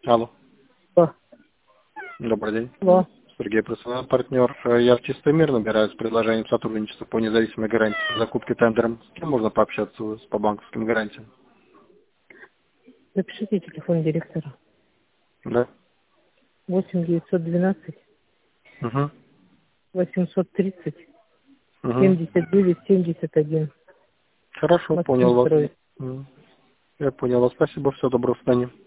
Алло. Да. Добрый день. Да. Сергей, профессиональный партнер. Я в «Чистый мир» набираю с предложением сотрудничества по независимой гарантии закупки тендером. С кем можно пообщаться по банковским гарантиям? Запишите телефон директора. Да? 8 912 Угу. 830 Угу. 79 71. Хорошо, Максим понял вас. Петрович. Я понял вас. Спасибо, всего доброго, до свидания.